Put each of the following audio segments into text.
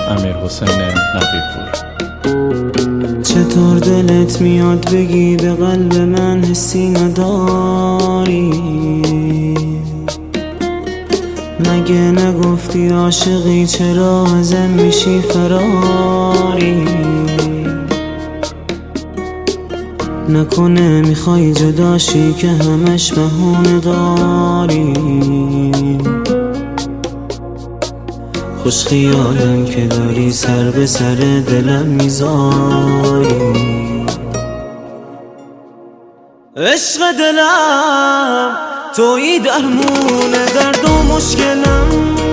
امیرحسین نبی‌پور. چطور دلت میاد بگی به قلب من حسی نداری؟ مگه نگفتی عاشقی چرا ازم میشی فراری؟ نکنه میخوای جداشی که همش بهونه داری؟ خوش خیالم که داری سر به سر دلم میذاری. عشق دلم تویی درمون درد و مشکلم،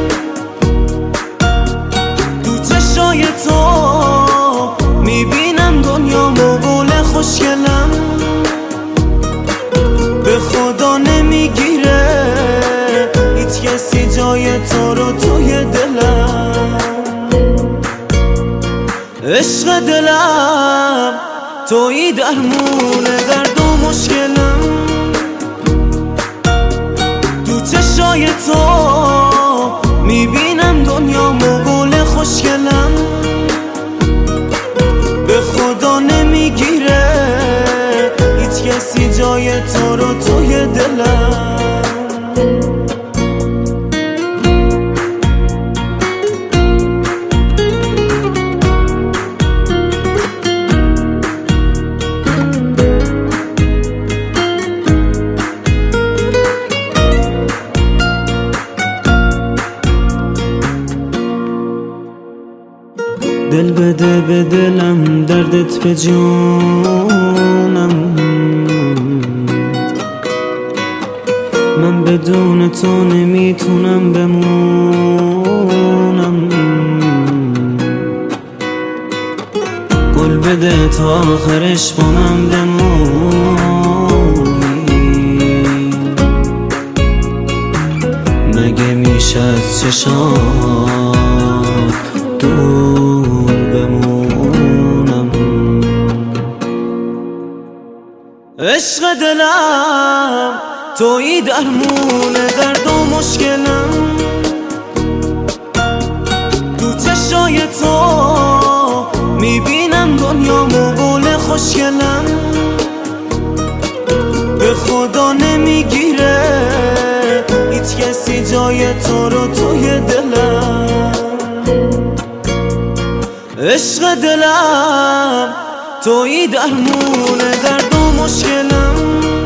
تو چشای تو میبینم دنیا مقول خوشگلم. به خدا نمیگیره هیچ کسی جای تو رو توی دلم. عشق دلم تویی درمون درد و مشکلم، تو چشای تو میبینم دنیا مقول خوشگلم. به خدا نمیگیره هیچ کسی جای تو رو توی دلم. دل بده به دلم دردت به جونم، من بدون تو نمیتونم بمونم. گل بده تا آخرش با من بمونی. مگه میشه از چشات دور بمونم؟ عشق دلم تویی درمون درد و مشکلم، تو چشای تو میبینم دنیا مقول خوشگلم. به خدا نمیگیره هیچ کسی جای تو رو توی دلم. عشق دلم تویی درمون درد و مشکلم،